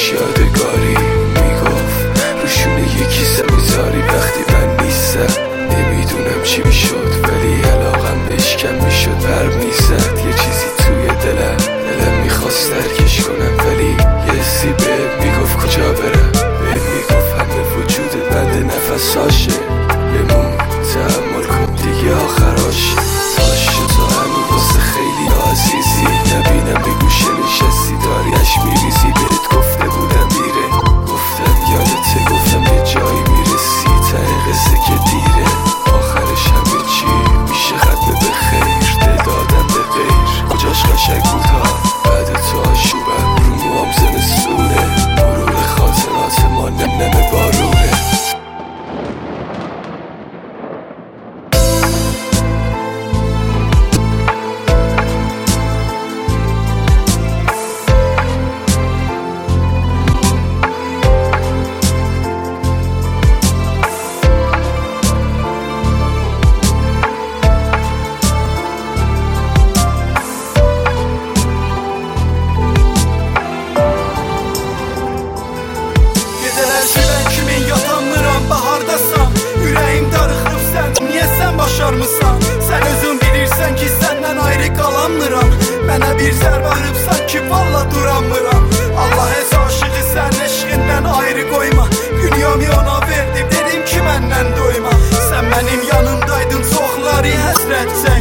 یادگاری میگفت روشونه یکی میذاری وقتی من نیستم. نمیدونم چی میشد ولی علاقم بهش کم میشد. پر میزد یه چیزی توی دلم میخواست ترکش کنم ولی یه حسی بهم میگفت کجا برم. بهم میگفت همه وجودت بند نفساشه، بمون تحمل کن دیگه آخراشه. باشه تو همین واسه خیلی عزیزی، نبینم به گوشه نشستی داریش میریزی. بهت گفته بودم میره، گفتم یادته، گفتم یه جایی میرسی. ته قصه که دیره، آخرش همه چی میشه ختم به خیر. دل دادم به غیر، کجاش قشنگ بود ها. بعد تو آشوبم رو موام زمستونه، مرور خاطرات ما نم بارونه. Sən özün bilirsən ki, səndən ayrı qalanmıram. Mənə bir zərbə vurubsan ki, valla duranmıram. Allah ez aşığı sən eşqindən ayrı qoyma. Dünyamı ona verdim, dedim ki məndən doyma. Sən mənim yanımdaydın, çoxları həsrət çək.